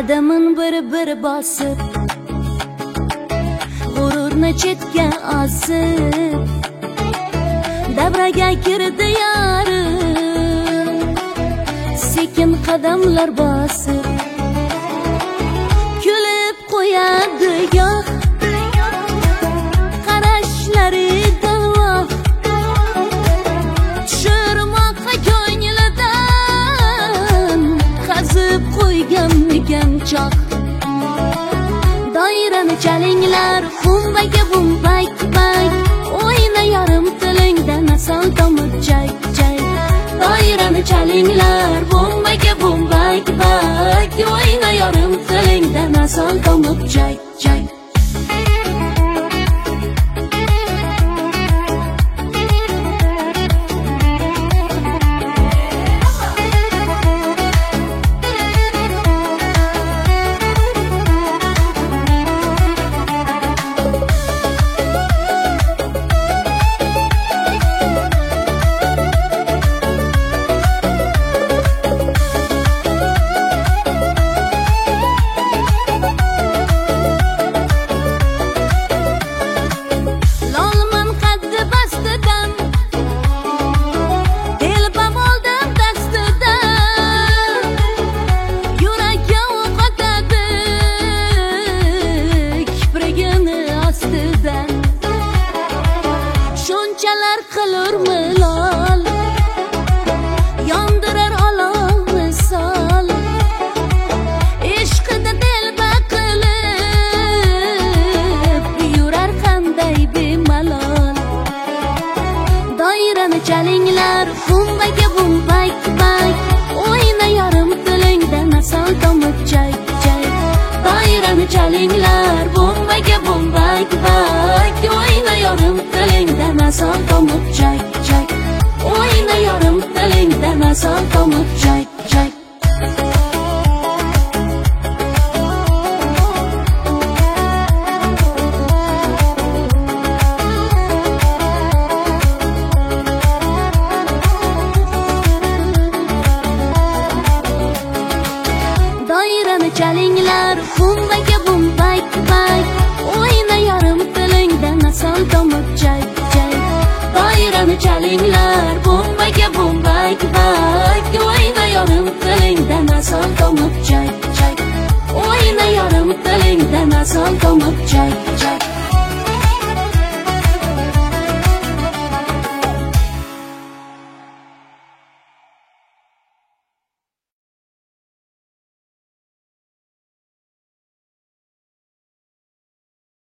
qadamin bir bosib, g'ururni chetga osib, davraga kirdi yarim, sekin qadamlar bosib, kulib qo'yadi goh, qarashlari dalvoh, tushirmoqqa ko'nglidan qazib qo'ygan choq. Doirani chalinglar, bumbaga bumbak bak, o'yna yarim tilingdan asal tomib jay jay. Doirani chalinglar, bumbaga bumbak bak, o'yna yarim tilingdan asal tomib jay jay. Shunchalar qilurmi lol, yondirar olov misol, ishqida telba qilib yurar qanday bemalol. Doirani chalinglar, bumbaga bumbak bak, o'yna yarim tilingdan asal tomib jay jay. Doirani chalinglar, bumbaga bumbak bak, o'yna yarim tilingdan asal tomib jay jay. O'yna yarim tilingdan asal tomib jay jay. Doirani chalinglar, bumbaga bumbak bak, o'yna yarim tilingdan asal tomib jay jay. Doirani chalinglar.